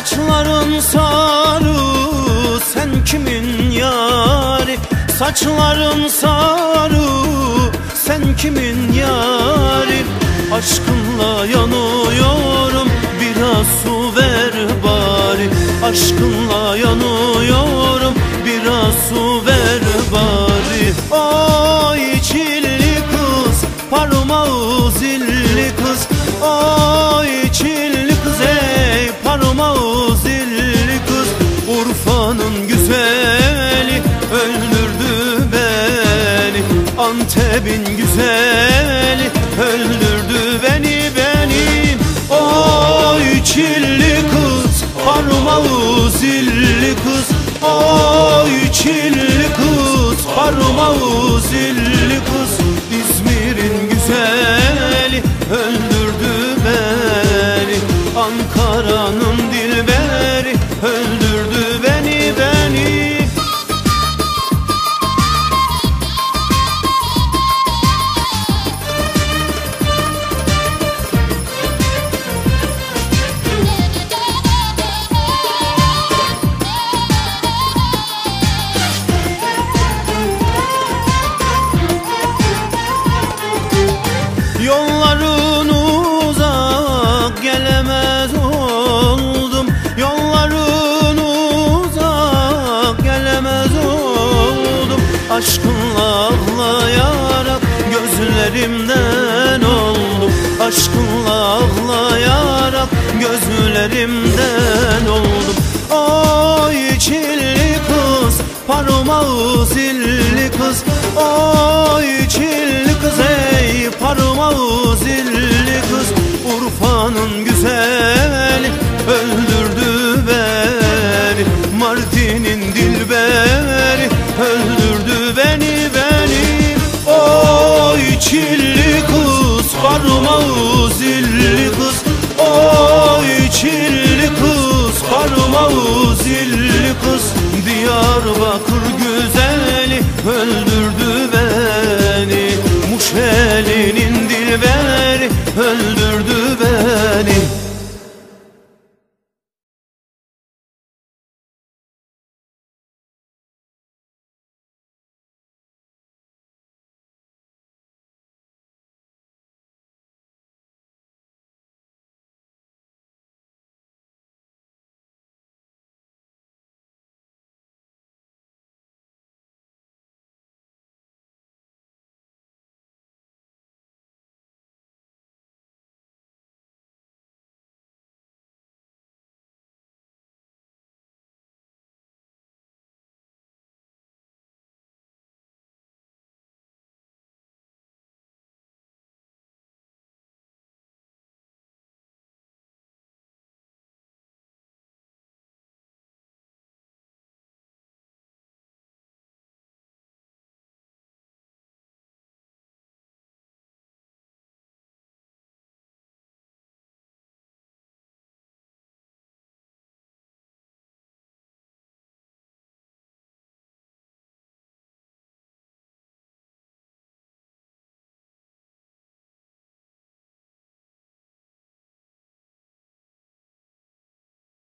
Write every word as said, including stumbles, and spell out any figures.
Saçların sarı, sen kimin yari? Saçların sarı, sen kimin yari? Aşkınla yanıyorum, biraz su ver bari. Aşkınla yanıyorum, biraz su ver bari. Oy çilli kız, parmağı zilli kız. Oy çilli kız, ey parmağı zilli kız. Urfa'nın güzeli öldürdü beni. Antep'in güzeli öldürdü beni, beni. Oy çilli kız, parmağı zilli kız. Oy çilli kız, parmağı zilli kız. İzmir'in güzeli öldürdü beni. Ankara'nın dilberi öldürdü beni, beni. Yolların uzak, gelemez oldum. Yolların uzak, gelemez oldum. Aşkınla ağlayarak gözlerimden oldum. Aşkınla ağlayarak gözlerimden oldum. Oy çilli kız, parmağı zilli kız. Oy çilli kız, ey parmağı zilli kız. Urfa'nın